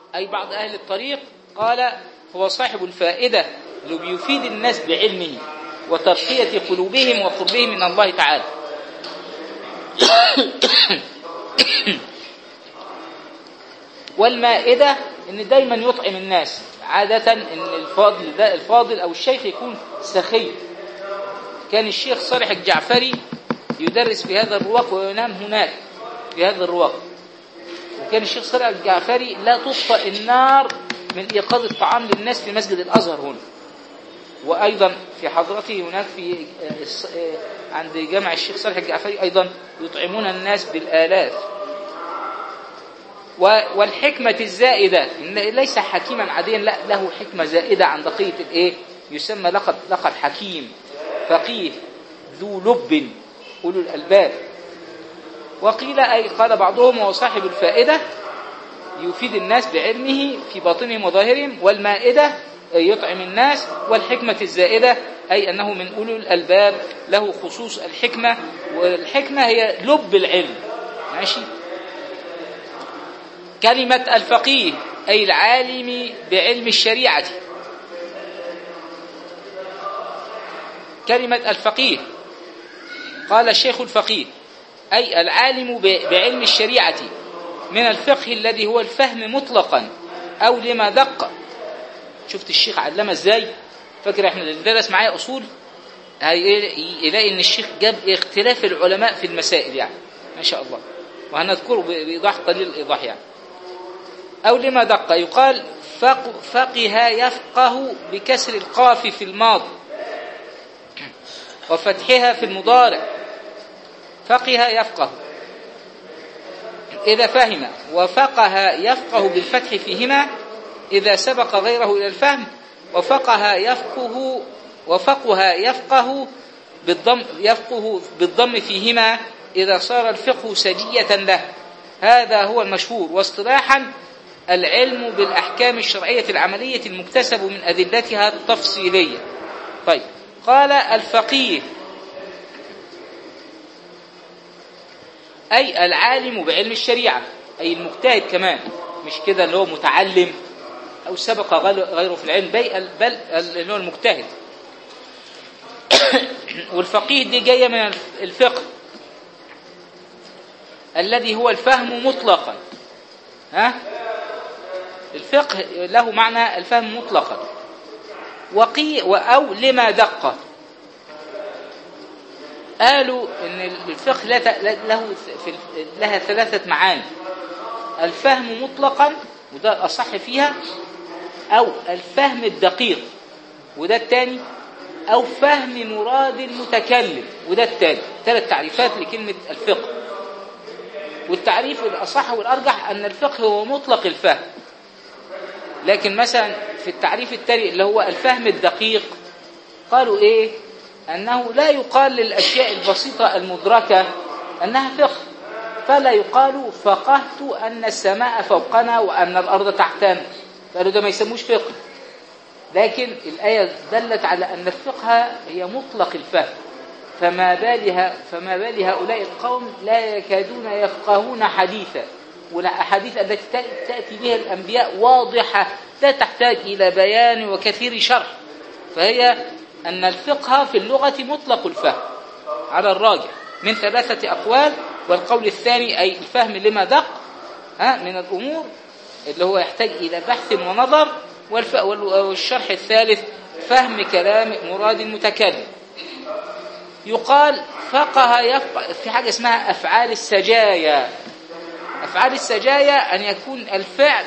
أي بعض أهل الطريق قال هو صاحب الفائدة اللي بيفيد الناس بعلمه وترقية قلوبهم وقربهم من الله تعالى. والمائدة إن دايما يطعم الناس، عادة إن الفاضل أو الشيخ يكون سخي. كان الشيخ صالح الجعفري يدرس في هذا الرواق وينام هناك في هذا الرواق. وكان الشيخ صالح الجعفري لا تطفأ النار من إيقاظ الطعام للناس في مسجد الأزهر هنا، وأيضا في حضرته هناك في عند جامع الشيخ صالح الجعفري أيضا يطعمون الناس بالآلاف. والحكمة الزائدة، ليس حكيما عاديا، لا، له حكمة زائدة عن بقية الإيه، يسمى لقب حكيم، فقيه، ذو لب، أولو الألباب. وقيل أي قال بعضهم هو صاحب الفائدة يفيد الناس بعلمه في باطنهم وظاهرهم، والمائدة يطعم الناس، والحكمة الزائدة أي أنه من أولو الألباب له خصوص الحكمة، والحكمة هي لب العلم. ماشي. كلمة الفقيه أي العالم بعلم الشريعة. كلمة الفقيه قال الشيخ الفقيه أي العالم بعلم الشريعة من الفقه الذي هو الفهم مطلقا أو لما دق. شفت الشيخ علمه ازاي؟ فاكر احنا اللي درس معايا أصول يلاقي ان الشيخ جاب اختلاف العلماء في المسائل يعني، ما شاء الله، وهنذكره بإيضاح قليل الإيضاح يعني. أو لما دق يقال فقه يفقه بكسر القاف في الماضي وفتحها في المضارع. فقه يفقه إذا فهم، وفقه يفقه بالفتح فيهما إذا سبق غيره إلى الفهم، وفقه يفقه بالضم فيهما إذا صار الفقه سجية له. هذا هو المشهور. واصطلاحا العلم بالأحكام الشرعية العملية المكتسب من أدلتها التفصيلية. طيب، قال الفقيه أي العالم بعلم الشريعة، أي المجتهد كمان، مش كده اللي هو متعلم أو سبق غيره في العلم، بل اللي هو المجتهد. والفقيه دي جاية من الفقه الذي هو الفهم مطلقا. الفقه له معنى الفهم مطلقا. أو لما دق، قالوا ان الفقه لها ثلاثة معاني: الفهم مطلقا وده الأصح فيها، أو الفهم الدقيق وده الثاني، أو فهم مراد المتكلم وده الثالث. ثلاث تعريفات لكلمة الفقه. والتعريف الأصح والأرجح أن الفقه هو مطلق الفهم. لكن مثلا في التعريف التالي اللي هو الفهم الدقيق قالوا إيه؟ أنه لا يقال للأشياء البسيطة المدركة أنها فقه، فلا يقال فقهت أن السماء فوقنا وأن الأرض تحتنا، قالوا ده ما يسموش فقه. لكن الآية دلت على أن الفقه هي مطلق الفهم، فما بال هؤلاء القوم لا يكادون يفقهون حديثا. والأحاديث التي تأتي بها الأنبياء واضحة لا تحتاج إلى بيان وكثير شرح. فهي أن الفقه في اللغة مطلق الفهم على الراجح من ثلاثة أقوال. والقول الثاني أي الفهم لما دق من الأمور اللي هو يحتاج إلى بحث ونظر. والشرح الثالث فهم كلام مراد المتكلم. يقال فقه يفقه في حاجة اسمها أفعال السجايا. أفعال السجايا أن يكون الفعل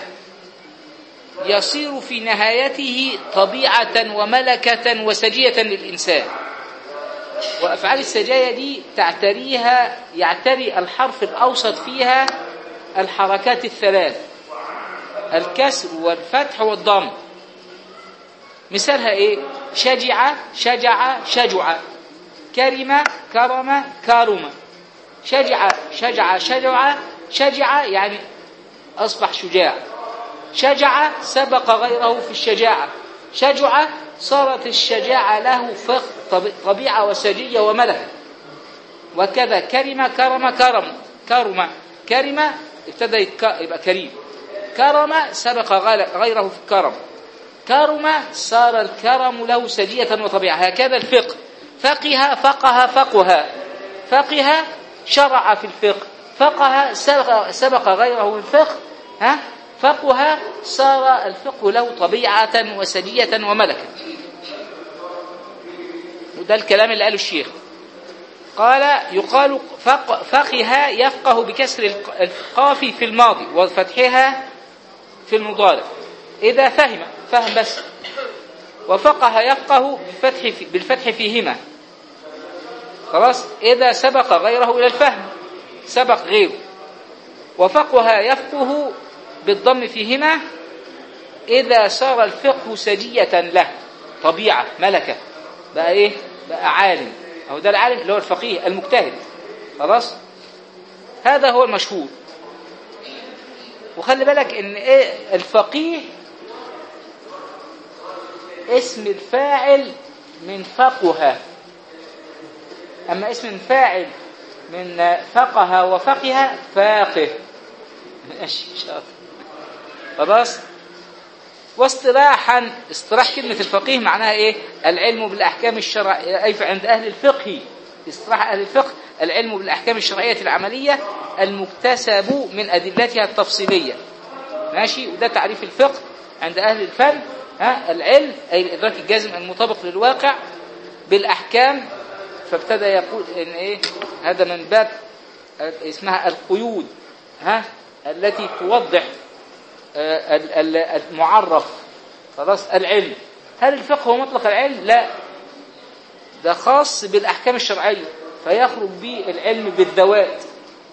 يصير في نهايته طبيعة وملكة وسجية للإنسان. وأفعال السجايا دي يعتري الحرف الأوسط فيها الحركات الثلاث: الكسر والفتح والضم. مثالها إيه؟ شجع شجع شجع، كرم كرم كرم، شجع شجع شجع شجع يعني أصبح شجاع، شجع سبق غيره في الشجاعة، شجع صارت الشجاعة له طبيعة وسجية وملكة. وكذا كرم كرم كرم كرم كرم ابتدى يبقى كريم. كرم سبق غيره في الكرم، كرم صار الكرم له سجية وطبيعة. هكذا الفقه، فقه شرع في الفقه، فقه سبق غيره في الفقه، فقه صار الفقه له طبيعة وسجية وملكة. وده الكلام اللي قاله الشيخ. قال يقال فقه يفقه بكسر القاف في الماضي وفتحها في المضارع إذا فهم بس، وفقه يفقه بالفتح فيهما، خلاص، إذا سبق غيره إلى الفهم، سبق غيره. وفقه يفقه بالضم فيهما إذا صار الفقه سجية له، طبيعة ملكة، بقى إيه؟ بقى عالم. أو ده العالم اللي هو الفقيه المجتهد، خلاص. هذا هو المشهور. وخلي بالك إن إيه الفقيه اسم الفاعل من فقه، أما اسم الفاعل من فقه وفقه فاقه. ماشي شاطر، خلاص. واصطلاحا، اصطلاح كلمة الفقيه معناها ايه؟ العلم بالأحكام الشرعية، أي عند أهل الفقه، اصطلاح أهل الفقه العلم بالأحكام الشرعية العملية المكتسب من أدلتها التفصيلية. ماشي. وده تعريف الفقه عند أهل الفن، العلم أي الإدراك الجازم المطابق للواقع بالأحكام. فابتدى يقول إن إيه؟ هذا من باب اسمها القيود، التي توضح المعرف، خلاص. العلم، هل الفقه هو مطلق العلم؟ لا، ده خاص بالأحكام الشرعية، فيخرج به العلم بالذوات،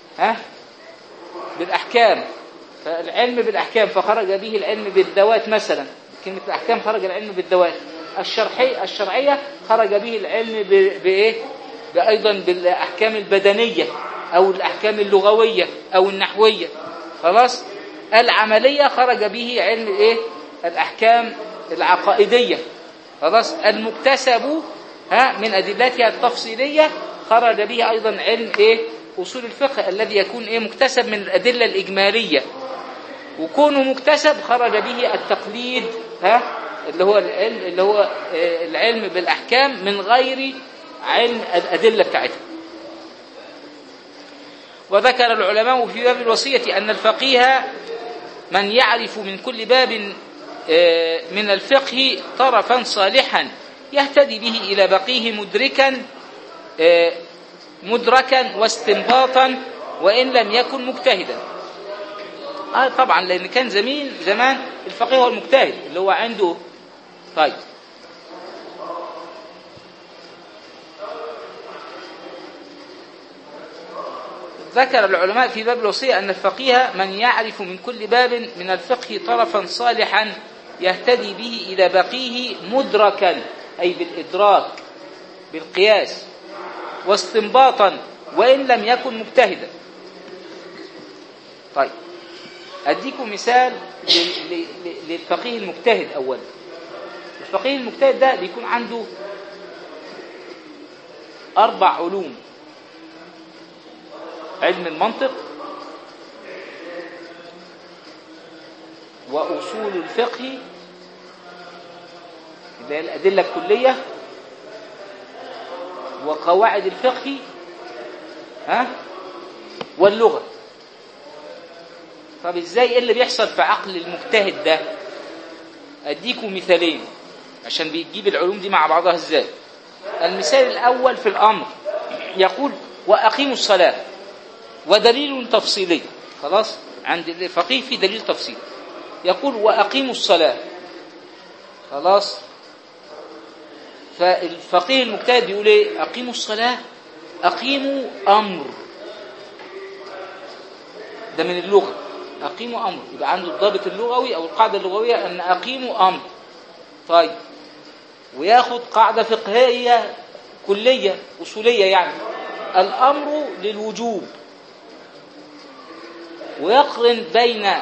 بالأحكام. فالعلم بالأحكام فخرج به العلم بالذوات مثلا، كلمة الأحكام خرج العلم بالذوات. الشرعية خرج به العلم بإيه؟ أيضا بالأحكام البدنية أو الأحكام اللغوية أو النحوية، خلاص. العملية خرج به علم إيه؟ الأحكام العقائدية، خلاص. المكتسب من أدلتها التفصيلية خرج به أيضا علم إيه؟ أصول الفقه الذي يكون إيه؟ مكتسب من الأدلة الإجمالية. وكونه مكتسب خرج به التقليد، اللي هو العلم بالأحكام من غير علم الأدلة بتاعتها. وذكر العلماء في باب الوصية أن الفقيه من يعرف من كل باب من الفقه طرفا صالحا يهتدي به إلى بقيه مدركا واستنباطا وإن لم يكن مجتهدا. طبعا لأن كان زمان الفقيه هو المجتهد اللي هو عنده. طيب، ذكر العلماء في باب الوصية أن الفقيه من يعرف من كل باب من الفقه طرفا صالحا يهتدي به إلى بقيه مدركا، أي بالإدراك بالقياس، واستنباطا وإن لم يكن مجتهدا. طيب، أديكم مثال للفقيه المجتهد. أولا، الفقيه المجتهد ده بيكون عنده 4 علوم: علم المنطق، وأصول الفقه اللي هي الأدلة الكلية، وقواعد الفقه، واللغة. طب ازاي؟ ايه اللي بيحصل في عقل المجتهد ده؟ اديكم مثالين عشان بيجيب العلوم دي مع بعضها ازاي. المثال الاول في الامر، يقول واقيموا الصلاة، ودليل تفصيلي، خلاص. عند الفقيه في دليل تفصيلي، يقول واقيموا الصلاة، خلاص. فالفقيه المجتهد يقول ايه؟ اقيموا الصلاة، اقيموا امر، ده من اللغة. أقيموا أمر، يبقى عنده الضابط اللغوي أو القاعدة اللغوية أن أقيموا أمر. طيب، وياخد قاعدة فقهية كلية أصولية، يعني الأمر للوجوب، ويقرن بين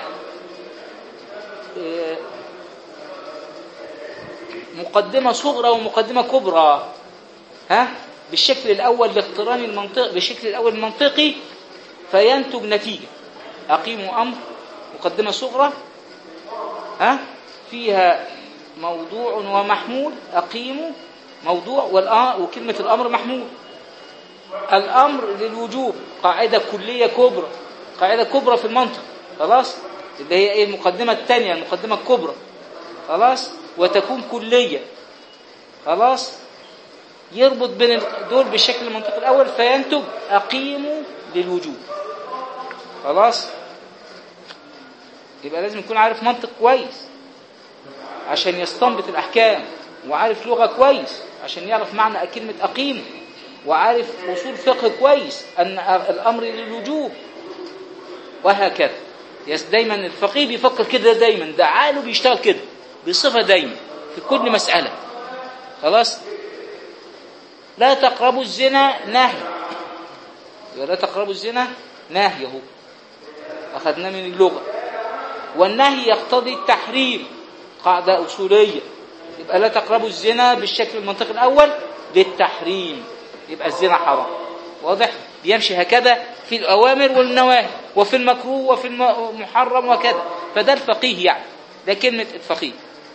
مقدمة صغرى ومقدمة كبرى، بالشكل الأول لاقتران المنطق بالشكل الأول المنطقي، فينتج نتيجة. أقيموا أمر مقدمة صغرى ها فيها موضوع ومحمول، أقيموا موضوع، وكلمة الأمر محمول. الأمر للوجوب قاعدة كلية كبرى، قاعدة كبرى في المنطق، خلاص، اللي هي ايه؟ المقدمة الثانية، المقدمة الكبرى، خلاص، وتكون كلية، خلاص، يربط بين دول بالشكل المنطقي الأول فينتج أقيموا للوجوب، خلاص. يبقى لازم يكون عارف منطق كويس عشان يستنبط الأحكام، وعارف لغة كويس عشان يعرف معنى كلمة أقيم، وعارف أصول فقه كويس أن الأمر للوجوب، وهكذا. دايما الفقيه بيفكر كده، دايما ده عقله بيشتغل كده بصفة دايما في كل مسألة، خلاص. لا تقربوا الزنا نهي، لا تقربوا الزنا نهي، اهو أخذنا من اللغة، والنهي يقتضي التحريم، قاعدة أصولية. يبقى لا تقربوا الزنا بالشكل المنطقي الأول للتحريم، يبقى الزنا حرام، واضح؟ بيمشي هكذا في الأوامر والنواهي، وفي المكروه وفي المحرم وكذا. فده الفقيه، يعني ده كلمة الفقيه.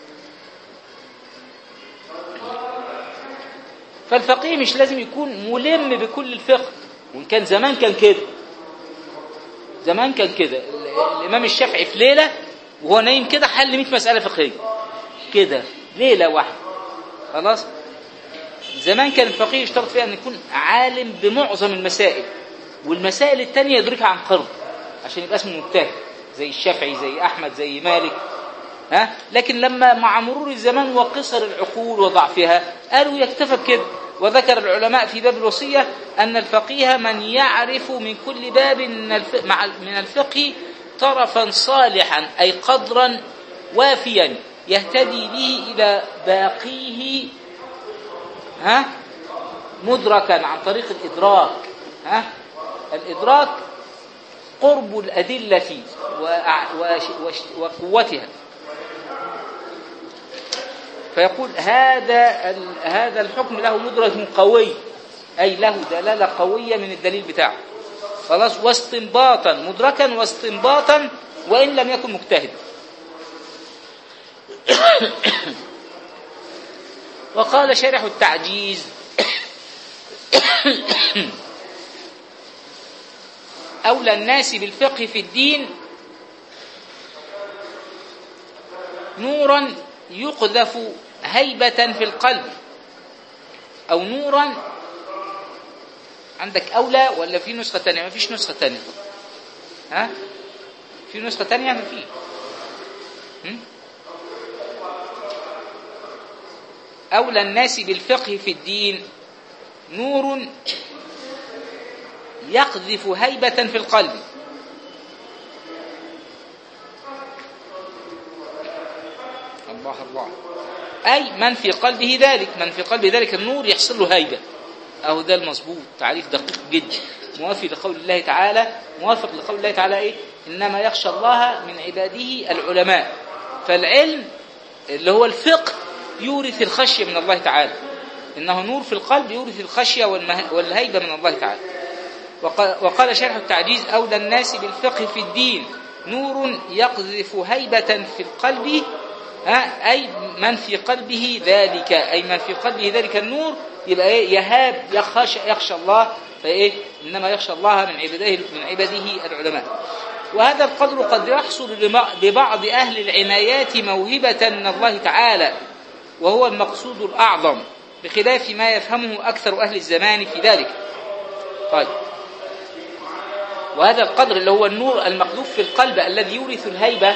فالفقيه مش لازم يكون ملم بكل الفقه، وإن كان زمان كان كده، زمان كان كده. الإمام الشافعي في ليلة وهو نايم كده حل 100 مسألة فقهية كده، ليلة واحدة، خلاص. زمان كان الفقيه يشترط فيها أن يكون عالم بمعظم المسائل، والمسائل التانية يدركها عن قرب عشان يبقى اسمه مجتهد، زي الشافعي، زي أحمد، زي مالك، ها. لكن لما مع مرور الزمان وقصر العقول وضعفها قالوا يكتفى بكده. وذكر العلماء في باب الوصية أن الفقيه من يعرف من كل باب من الفقه طرفا صالحا، أي قدرا وافيا يهتدي به إلى باقيه، ها، مدركا عن طريق الإدراك، ها. الإدراك قرب الأدلة وقوتها. فيقول هذا الحكم له مدرك قوي، أي له دلالة قوية من الدليل بتاعه، خلاص، واستنباطا، مدركا واستنباطا وإن لم يكن مجتهد. وقال شارح التعجيز: أولى الناس بالفقه في الدين نورا يقذف هيبة في القلب، أو نورا. عندك أولى ولا في نسخة تانية؟ ما فيش نسخة تانية، ها؟ في نسخة تانية؟ ما في. أولى الناس بالفقه في الدين نور يقذف هيبة في القلب. الله الله، أي من في قلبه ذلك، من في قلبه ذلك النور يحصل له هيبة. أهو ده المظبوط، تعريف دقيق جدا، موافق لقول الله تعالى، موافق لقول الله تعالى إيه؟ إنما يخشى الله من عباده العلماء. فالعلم اللي هو الفقه يورث الخشية من الله تعالى، إنه نور في القلب يورث الخشية والهيبة من الله تعالى. وقال شارح التعجيز: أولى الناس بالفقه في الدين نور يقذف هيبة في القلب، أي من في قلبه ذلك، أي من في قلبه ذلك النور يبقى إيه؟ يهاب، يخشى الله. فإيه؟ إنما يخشى الله من عباده العلماء. وهذا القدر قد يحصل لبعض أهل العنايات موهبة من الله تعالى، وهو المقصود الأعظم، بخلاف ما يفهمه أكثر أهل الزمان في ذلك. طيب، وهذا القدر اللي هو النور المقذوف في القلب الذي يورث الهيبة،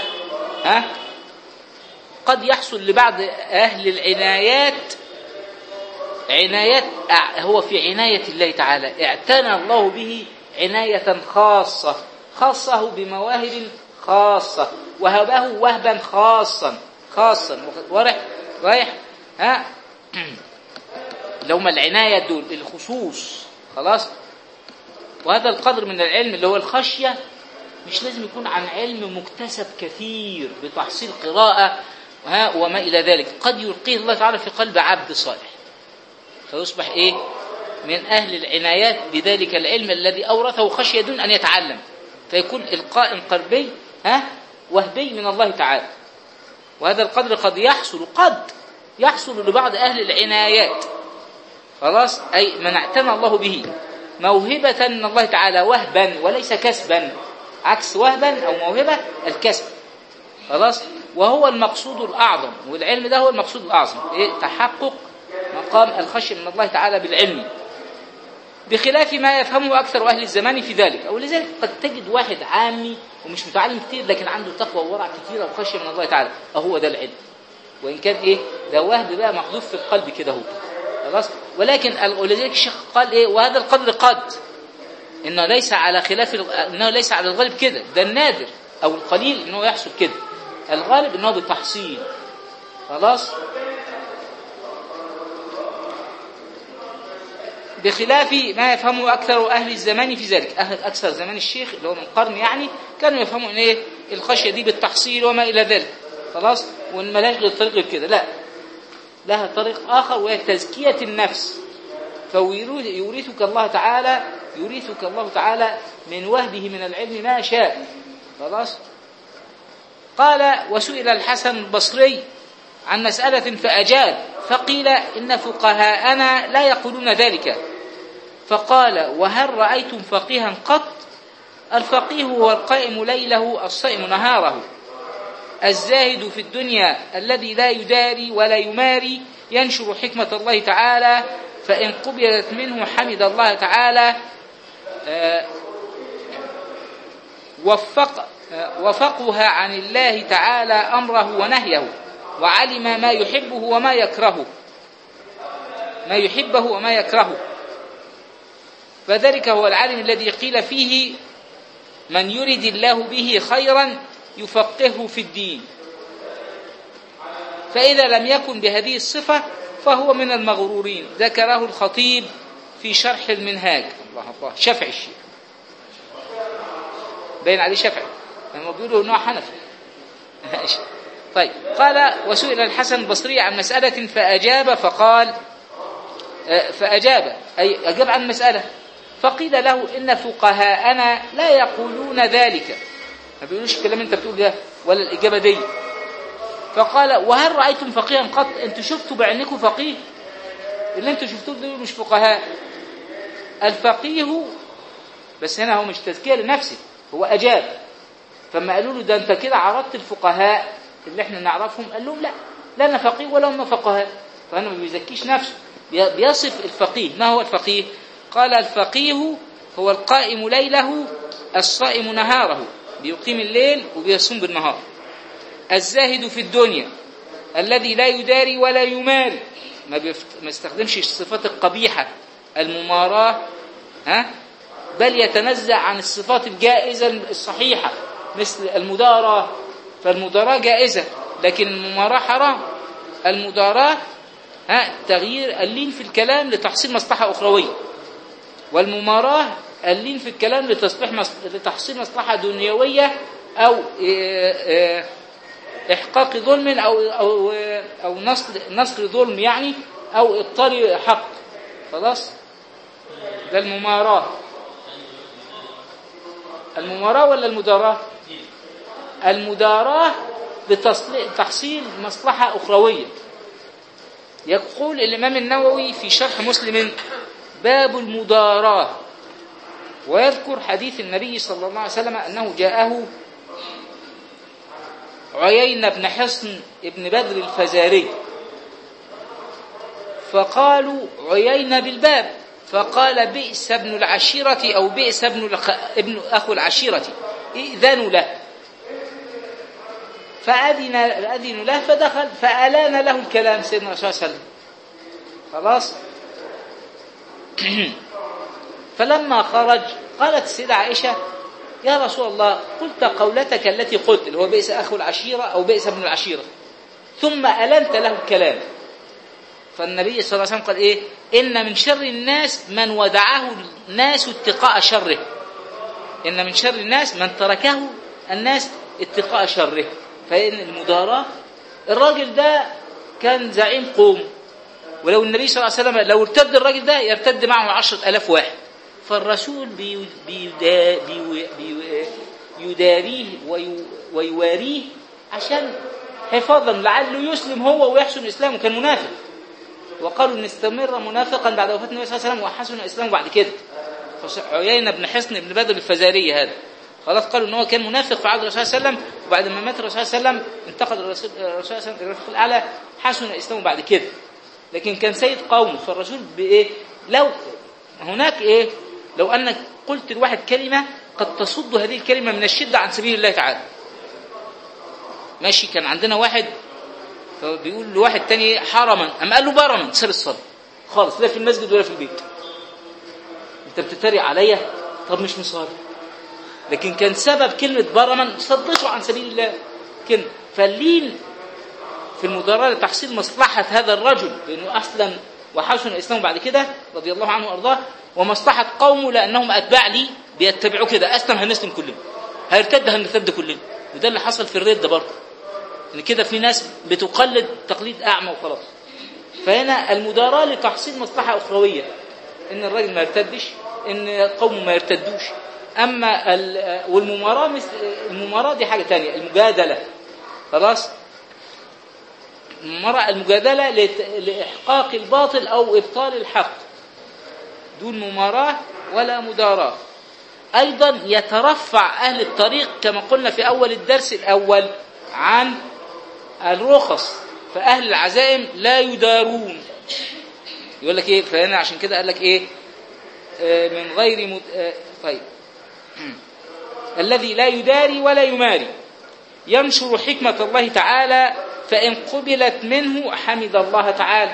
قد يحصل لبعض أهل العنايات، عنايات هو في عناية الله تعالى، اعتنى الله به عناية خاصة بمواهب خاصة، وهبه وهبا خاصا رايح لهم العناية دول الخصوص، خلاص. وهذا القدر من العلم اللي هو الخشية مش لازم يكون عن علم مكتسب كثير بتحصيل قراءة وما إلى ذلك، قد يلقيه الله تعالى في قلب عبد صالح فيصبح إيه؟ من أهل العنايات بذلك العلم الذي أورثه خشية دون أن يتعلم، فيكون القائم قلبي وهبي من الله تعالى، وهذا القدر قد يحصل لبعض أهل العنايات، خلاص، أي من اعتنى الله به موهبة من الله تعالى وهبا وليس كسبا، عكس وهبا أو موهبة الكسب، خلاص. وهو المقصود الأعظم، والعلم ده هو المقصود الأعظم، تحقق مقام الخشية من الله تعالى بالعلم، بخلاف ما يفهمه أكثر أهل الزمان في ذلك. أو لذلك قد تجد واحد عامي ومش متعلم كتير لكن عنده تقوى وورع كتير وخشية من الله تعالى، أهو ده العلم، وإن كان ده وهب بقى محذوف في القلب كده هو، خلاص. ولكن ولذلك الشيخ قال وهذا القدر قد إنه ليس على خلاف، إنه ليس على الغالب كده، ده النادر أو القليل إنه يحصل كده، الغالب إنه بالتحصيل، خلاص. بخلاف ما يفهمه أكثر أهل الزمان في ذلك، أكثر زمان الشيخ اللي هو من قرن يعني، كانوا يفهموا إن الخشية دي بالتحصيل وما إلى ذلك، خلاص، وإن ملاش غير طريق غير كده، لا، لها طريق آخر وهي تزكية النفس، فيورثك الله تعالى من وهبه من العلم ما شاء، خلاص. قال وسئل الحسن البصري عن مسألة فأجاب، فقيل إن فقهاءنا لا يقولون ذلك، فقال وهل رأيتم فقيها قط؟ الفقيه هو القائم ليله الصائم نهاره، الزاهد في الدنيا الذي لا يداري ولا يماري، ينشر حكمة الله تعالى، فإن قبلت منه حمد الله تعالى، وفقها عن الله تعالى أمره ونهيه، وعلم ما يحبه وما يكرهه، فذلك هو العالم الذي قيل فيه من يرد الله به خيرا يفقهه في الدين، فإذا لم يكن بهذه الصفة فهو من المغرورين. ذكره الخطيب في شرح المنهاج. الله شافعي الشيخ باين عليه شافعي، هم بيقولوا نوع حنفي. طيب، قال وسئل الحسن البصري عن مسألة فأجاب أي أجاب عن مسألة، فقيل له إن فقهاءنا لا يقولون ذلك، ما بيقولوش الكلام انت بتقول ده ولا الإجابة دي. فقال وهل رأيتم فقيها قط؟ انتوا شفتوا بعينكم فقيه؟ اللي انتوا شفتوه دول مش فقهاء. الفقيه بس هنا هو مش تزكية لنفسه، هو أجاب. فما قالوا له ده انت كده عرضت الفقهاء اللي احنا نعرفهم، قال لهم لا انا فقيه ولا هم فقهاء، فانا ما بيزكيش نفسه، بيصف الفقيه. ما هو الفقيه؟ قال الفقيه هو القائم ليله الصائم نهاره، بيقيم الليل وبيصوم بالنهار، الزاهد في الدنيا الذي لا يداري ولا يماري، ما يستخدمش الصفات القبيحة المماراة، بل يتنزع عن الصفات الجائزة الصحيحة مثل المداراة، فالمداراة جائزة لكن المماراة حرام. المداراة تغيير اللين في الكلام لتحصيل مصلحة أخروية، والمماراة اللين في الكلام لتحصيل مصلحة دنيوية أو إحقاق ظلم أو نصر ظلم يعني، أو إبطال حق، خلاص. ده المماراة ولا المداراة؟ المداراة لتحصيل مصلحة أخروية. يقول الإمام النووي في شرح مسلم باب المداراة، ويذكر حديث النبي صلى الله عليه وسلم أنه جاءه عيينة بن حصن ابن بدر الفزاري، فقالوا عيينة بالباب، فقال بئس ابن العشيرة أو بئس ابن أخو العشيرة، إذنوا له. فأذن له فدخل، فألان له الكلام سيدنا رسول الله صلى الله عليه وسلم، خلاص. فلما خرج قالت السيدة عائشة يا رسول الله قلت قولتك التي قلت اللي هو بئس أخو العشيرة أو بئس ابن العشيرة، ثم ألنت له الكلام. فالنبي صلى الله عليه وسلم قال إن من شر الناس من ودعه الناس اتقاء شره، إن من شر الناس من تركه الناس اتقاء شره. فإن المداراة، الراجل ده كان زعيم قوم، ولو النبي صلى الله عليه وسلم لو ارتد الراجل ده يرتد معه 10,000 واحد، فالرسول يداريه ويواريه عشان حفاظا لعله يسلم هو ويحسن إسلامه، كان منافق. وقالوا إن استمر منافقا بعد وفاة النبي صلى الله عليه وسلم وحسن إسلامه بعد كده. عيينة بن حصن بن بدر الفزاري هذا خلاص قالوا إن هو كان منافق في عهد الرسول صلى الله عليه وسلم، وبعد ما مات الرسول صلى الله عليه وسلم انتقد الرسول صلى الله عليه وسلم الرفيق الأعلى، حسن إسلامه بعد كده، لكن كان سيد قومه. فالرسول بإيه؟ لو هناك إيه؟ لو أنك قلت لواحد كلمة قد تصد هذه الكلمة من الشدة عن سبيل الله تعالى. ماشي، كان عندنا واحد فبيقول لواحد تاني حرما، أما قال له برما، ساب الصلاة خالص، لا في المسجد ولا في البيت. أنت بتتريق عليا؟ طب مش مصالح. لكن كان سبب كلمة برما صدته عن سبيل الله كلمة. فاللين في المداراة لتحصيل مصلحة هذا الرجل لأنه أسلم وحسن إسلامه بعد كده رضي الله عنه وأرضاه، ومصلحة قومه لأنهم أتباع لي بيتبعوا كده، أسلم هنسلم كلنا، هيرتد هنرتد كلنا. وده اللي حصل في الردة برضه، إن كده في ناس بتقلد تقليد أعمى وخلاص. فهنا المداراة لتحصيل مصلحة أخروية، إن الراجل ما يرتدش، إن قومه ما يرتدوش. أما والمماراة المماراة دي حاجة تانية، المجادلة خلاص. المجادلة لإحقاق الباطل أو إبطال الحق، دون مماراة ولا مداراة. أيضا يترفع أهل الطريق كما قلنا في أول الدرس الأول عن الرخص، فأهل العزائم لا يدارون. يقول لك إيه؟ فهنا عشان كده قال لك إيه؟ من غير طيب الذي لا يداري ولا يماري ينشر حكمة الله تعالى، فإن قبلت منه حمد الله تعالى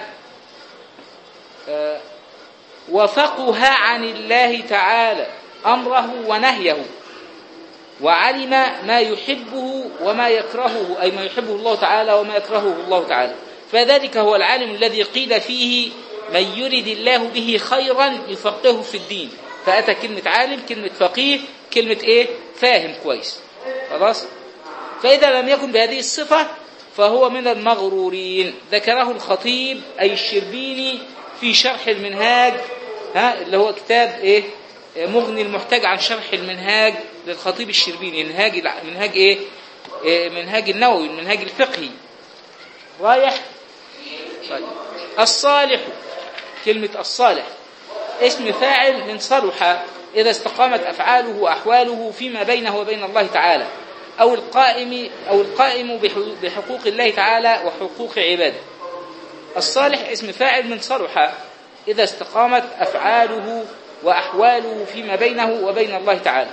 وفقه عن الله تعالى أمره ونهيه، وعلم ما يحبه وما يكرهه، أي ما يحبه الله تعالى وما يكرهه الله تعالى. فذلك هو العالم الذي قيل فيه من يرد الله به خيرا يفقهه في الدين. فأتى كلمة عالم، كلمة فقيه، كلمة إيه؟ فاهم كويس خلاص. فإذا لم يكن بهذه الصفة فهو من المغرورين. ذكره الخطيب أي الشربيني في شرح المنهاج، اللي هو كتاب إيه؟ مغني المحتاج عن شرح المنهاج للخطيب الشربيني. منهاج إيه؟ منهاج النووي، المنهاج الفقهي رايح. طيب. الصالح، كلمة الصالح اسم فاعل من صلح إذا استقامت أفعاله وأحواله فيما بينه وبين الله تعالى، أو القائم بحقوق الله تعالى وحقوق عباده. الصالح اسم فاعل من صلح إذا استقامت أفعاله وأحواله فيما بينه وبين الله تعالى.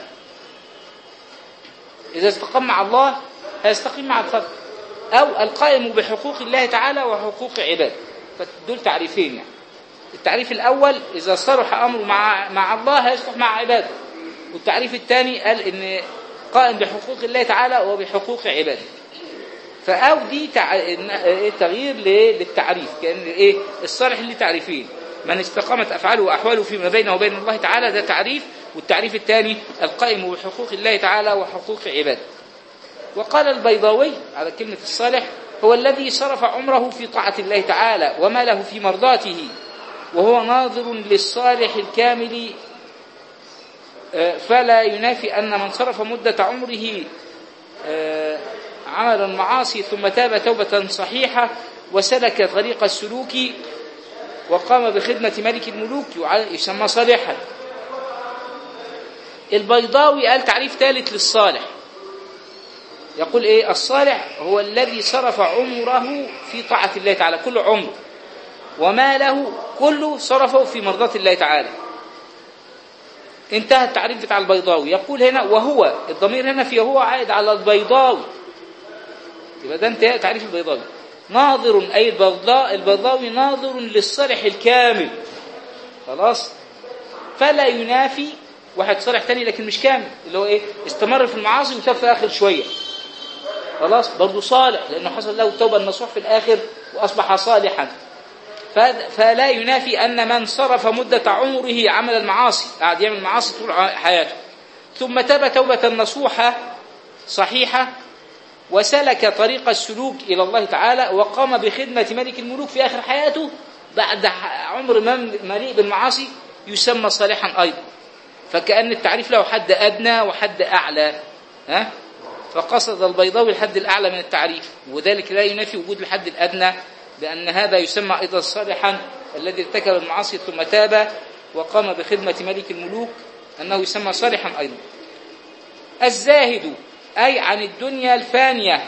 إذا استقام مع الله هيستقيم مع الخلق، أو القائم بحقوق الله تعالى وحقوق عباده. فدول تعريفين يعني. التعريف الأول إذا صلح أمره مع الله هيصلح مع عباده، والتعريف الثاني قال إن قائم بحقوق الله تعالى وبحقوق عباده. فأو دي تغيير للتعريف، كأن إيه؟ الصالح اللي تعريفين، من استقامت أفعاله وأحواله فيما بينه وبين الله تعالى، ده تعريف. والتعريف الثاني القائم بحقوق الله تعالى وحقوق عباده. وقال البيضاوي على كلمة الصالح هو الذي صرف عمره في طاعة الله تعالى وماله في مرضاته، وهو ناظر للصالح الكامل، فلا ينافي أن من صرف مدة عمره عمل المعاصي ثم تاب توبة صحيحة وسلك طريق السلوك وقام بخدمة ملك الملوك يسمى صالحا. البيضاوي قال تعريف ثالث للصالح، يقول إيه؟ الصالح هو الذي صرف عمره في طاعة الله تعالى، كل عمره وماله كله صرفه في مرضاة الله تعالى. انتهى التعريف بتاع البيضاوي. يقول هنا وهو، الضمير هنا فيه هو عائد على البيضاوي، يبقى ده انتهى تعريف البيضاوي. ناظر أي البيضاوي ناظر للصالح الكامل خلاص، فلا ينافي واحد صالح تاني لكن مش كامل، اللي هو ايه؟ استمر في المعاصي وتاب في آخر شوية خلاص، برضو صالح لأنه حصل له التوبة النصوح في الآخر وأصبح صالحا. فلا ينافي أن من صرف مدة عمره عمل المعاصي، قاعد يعمل معاصي طول حياته، ثم تاب توبة نصوحة صحيحة وسلك طريق السلوك إلى الله تعالى وقام بخدمة ملك الملوك في آخر حياته بعد عمر مليء بالمعاصي، يسمى صالحا أيضا. فكأن التعريف له حد أدنى وحد أعلى. فقصد البيضاوي الحد الأعلى من التعريف، وذلك لا ينافي وجود الحد الأدنى، بأن هذا يسمى أيضا صالحا الذي ارتكب المعاصي ثم تاب وقام بخدمة ملك الملوك، أنه يسمى صالحا أيضا. الزاهد أي عن الدنيا الفانية.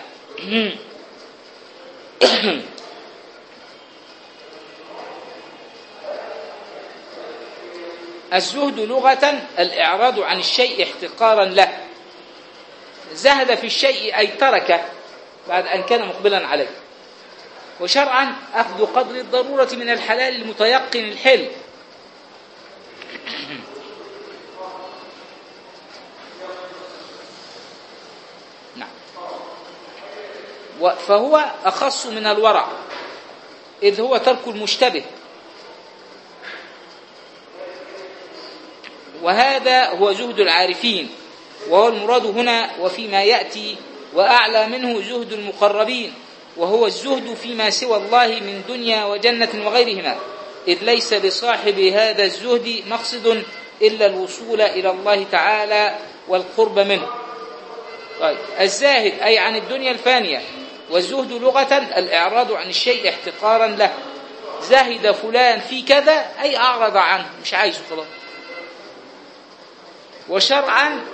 الزهد لغة الإعراض عن الشيء احتقارا له. زهد في الشيء أي تركه بعد أن كان مقبلا عليه. وشرعا أخذ قدر الضرورة من الحلال المتيقن الحل. نعم. فهو أخص من الورع، إذ هو ترك المشتبه، وهذا هو زهد العارفين، وهو المراد هنا وفيما يأتي، وأعلى منه زهد المقربين، وهو الزهد فيما سوى الله من دنيا وجنة وغيرهما، إذ ليس لصاحب هذا الزهد مقصد إلا الوصول إلى الله تعالى والقرب منه. طيب، الزاهد أي عن الدنيا الفانية، والزهد لغة الإعراض عن الشيء احتقارا له. زاهد فلان في كذا أي أعرض عنه، مش عايزه خلاص. وشرعا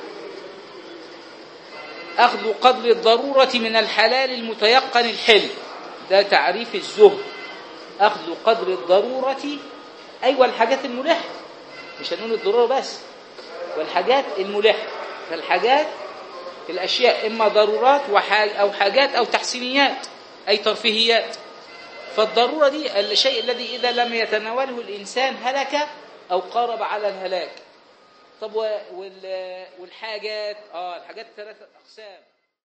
أخذ قدر الضرورة من الحلال المتيقن الحل، ده تعريف الزهد، أخذ قدر الضرورة، أيوة الحاجات الملحة، مش هنقول الضرورة بس، والحاجات الملحة. فالحاجات الأشياء إما ضرورات أو حاجات أو تحسينيات أي ترفيهيات. فالضرورة دي الشيء الذي إذا لم يتناوله الإنسان هلك أو قارب على الهلاك. طب والحاجات الحاجات 3 أقسام.